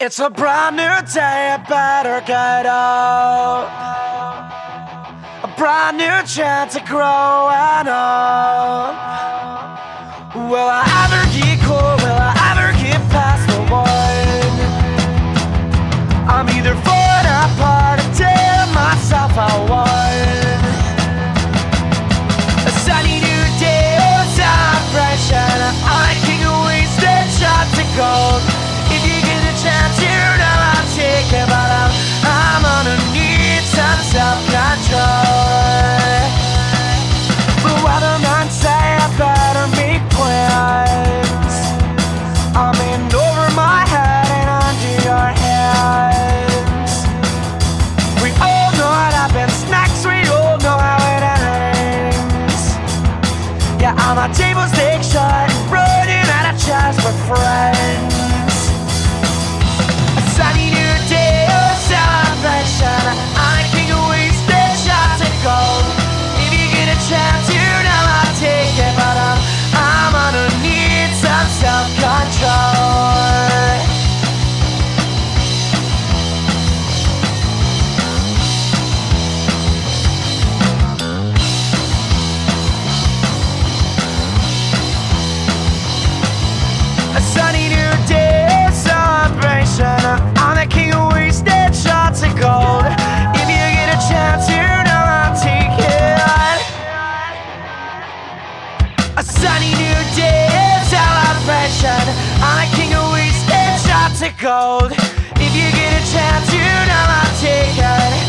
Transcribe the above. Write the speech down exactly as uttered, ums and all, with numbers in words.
It's a brand new day, I better get up. A brand new chance to grow and up. Will I ever get cool? Will I ever get past the one? I'm either falling apart or tearing myself out one. A sunny new day, oh celebration. I can waste that shot to gold. If you get a chance, you know I'll take it, but I'm, I'm gonna need some self-control. The weatherman say I better make plans. I'm in over my head and under your hands. We all know what happens next, we all know how it ends. Yeah, I'm a table stake shut, running out of chance for friends. Sunny new day, oh celebration. I can waste that shot to gold. If you get a chance, you know I'll take it, but I'm, I'm gonna need some self-control. A sunny new day, oh celebration. I'm the king of wasted shots of gold. If you get a chance, you know I'll take it. A sunny new day, oh celebration. I'm the king of wasted shots of gold. If you get a chance, you know I'll take it.